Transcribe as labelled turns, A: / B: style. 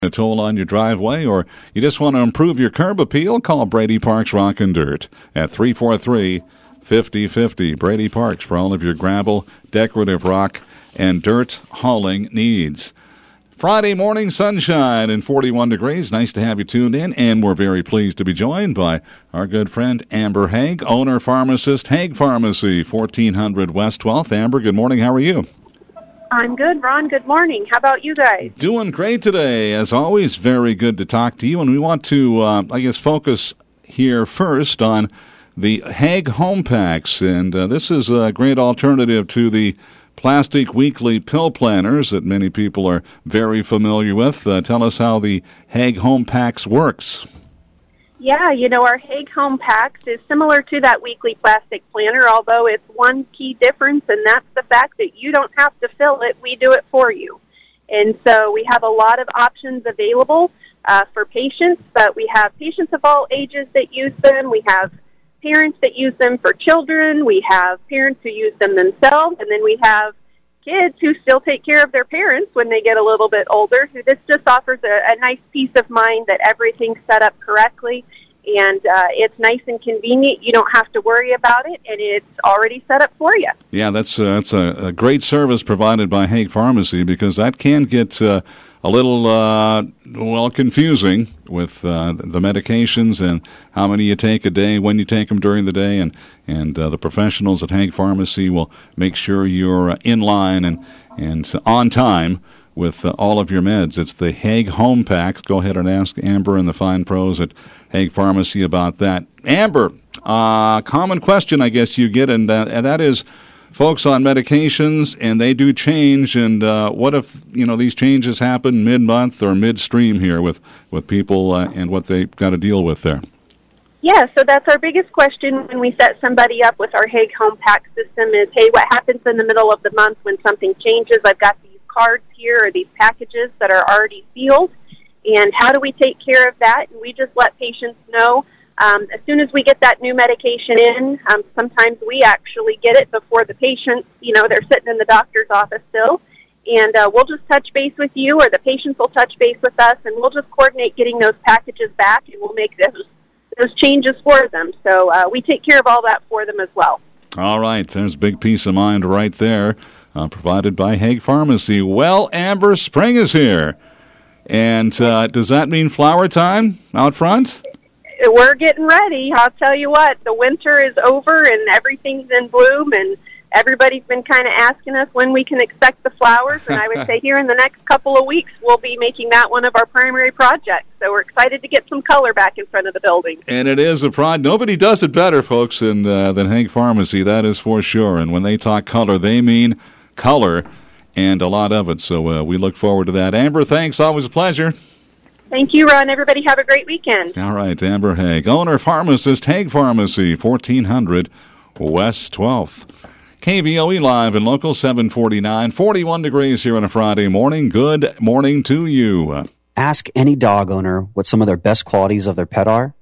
A: a toll on your driveway, or you just want to improve your curb appeal, call Brady Parks Rock and Dirt at 343-5050. Brady Parks for all of your gravel, decorative rock, and dirt hauling needs. Friday morning sunshine and 41 degrees. Nice to have you tuned in, and we're very pleased to be joined by our good friend Amber Haig, owner-pharmacist, Haig Pharmacy, 1400 West 12th. Amber, good morning. How are you?
B: I'm good, Ron. Good morning. How about you guys?
A: Doing great today. As always, very good to talk to you. And we want to, focus here first on the Haig Home Packs. And this is a great alternative to the plastic weekly pill planners that many people are very familiar with. Tell us how the Haig Home Packs works.
B: Yeah, our Haig Home Packs is similar to that weekly plastic planner, although it's one key difference, and that's the fact that you don't have to fill it. We do it for you. And so we have a lot of options available for patients, but we have patients of all ages that use them. We have parents that use them for children. We have parents who use them themselves, and then we have kids who still take care of their parents when they get a little bit older. So this just offers a nice peace of mind that everything's set up correctly, and it's nice and convenient. You don't have to worry about it, and it's already set up for you. Yeah,
A: that's a great service provided by Haig Pharmacy, because that can get a little, confusing with the medications and how many you take a day, when you take them during the day, and the professionals at Haig Pharmacy will make sure you're in line and on time with all of your meds. It's the Haig Home Packs. Go ahead and ask Amber and the fine pros at Haig Pharmacy about that. Amber, common question I guess you get, and that is, folks on medications, and they do change, and what if these changes happen mid-month or midstream here with people and what they've got to deal with there?
B: Yeah, so that's our biggest question when we set somebody up with our Haig Home Pack system is, hey, what happens in the middle of the month when something changes? I've got these cards here, or these packages that are already sealed, and how do we take care of that? And we just let patients know. As soon as we get that new medication in, sometimes we actually get it before the patient, they're sitting in the doctor's office still, and we'll just touch base with you, or the patients will touch base with us, and we'll just coordinate getting those packages back, and we'll make those changes for them. So we take care of all that for them as well.
A: All right, there's big peace of mind right there, provided by Haig Pharmacy. Well, Amber, spring is here, and does that mean flower time out front?
B: We're getting ready. I'll tell you what, the winter is over and everything's in bloom, and everybody's been kind of asking us when we can expect the flowers, and I would say here in the next couple of weeks we'll be making that one of our primary projects. So we're excited to get some color back in front of the building.
A: And it is a pride. Nobody does it better, folks, than Haig Pharmacy, that is for sure. And when they talk color, they mean color, and a lot of it. So we look forward to that. Amber, thanks. Always a pleasure.
B: Thank you, Ron. Everybody have a great weekend.
A: All right, Amber Haig, owner-pharmacist, Haig Pharmacy, 1400 West 12th. KVOE Live and Local 749, 41 degrees here on a Friday morning. Good morning to you.
C: Ask any dog owner what some of their best qualities of their pet are,